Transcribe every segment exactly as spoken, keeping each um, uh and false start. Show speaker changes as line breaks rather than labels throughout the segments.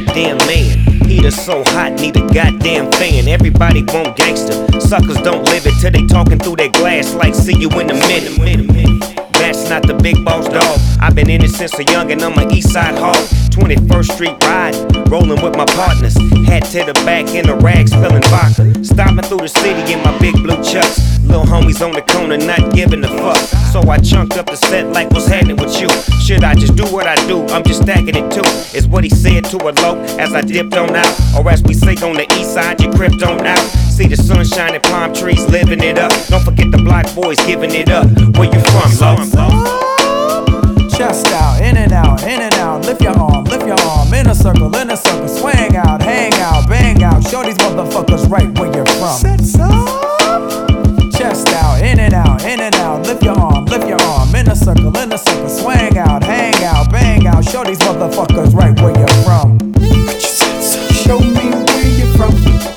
goddamn man. Heater so hot, need a goddamn fan. Everybody want gangster. Suckers don't live it till they talking through their glass like see you in a minute. That's not the big boss dog. I've been in it since a young and I'm a east side hog. twenty-first Street ride, rolling with my partners. Hat to the back in a rag, spilling vodka. Stopping through the city in my big blue chucks. Little homies on the corner not giving a fuck. So I chunked up the set like what's happening with you. Should I just do what I do? I'm just stacking it too. Is what he said to a low as I dipped on out. Or as we say on the east side, you crept on out. See the sun shining, palm trees living it up. Don't forget the block boys giving it up. Where you from, low?
Chest out, in and out, in and out. Lift your arm, lift your arm. In a circle, in a circle. Swing out, hang out, bang out. Show these motherfuckers right where you're from. Chest out, in and out, in and out. Lift your arm, lift your arm. In a circle, in a circle. Swing out, hang out, bang out. Show these motherfuckers right where you're from. Show me where you're from.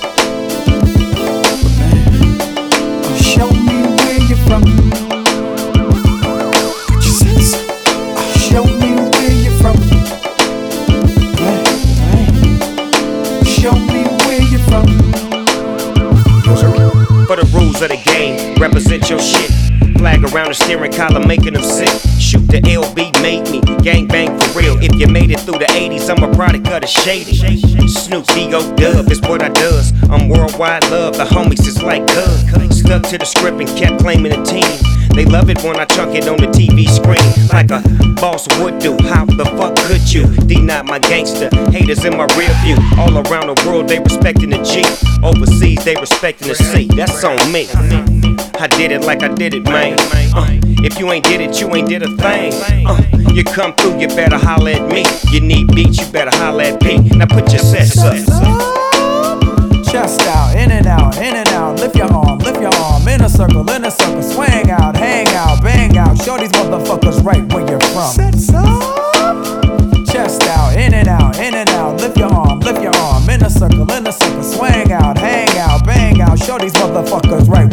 Show me where you're from. Show me where you're from. Show me where you're from.
For the rules of the game, represent your shit. Flag around the steering column, making them sick. Shoot the L B made me, gang bang for real. If you made it through the eighties, I'm a product of the shady. Snoop D-O Dub is what I does. I'm worldwide love, the homies is like cuz. Stuck to the script and kept claiming the team. They love it when I chunk it on the T V screen like a boss would do. How the fuck could you deny my gangster? Haters in my rear view. All around the world they respecting the G. Overseas they respecting the C. That's on me. I did it like I did it, man. Uh, if you ain't did it, you ain't did a thing. Uh, you come through, you better holler at me. You need beats, you better holler at P. Now put your sets up.
Chest out, in and out, in and out. Lift your arm, lift your arm. In a circle, in a circle. Swing out, hang out, bang out. Show these motherfuckers right where you're from. Chest out, in and out, in and out. Lift your arm, lift your arm. In a circle, in a circle. Swing out, hang out, bang out. Show these motherfuckers right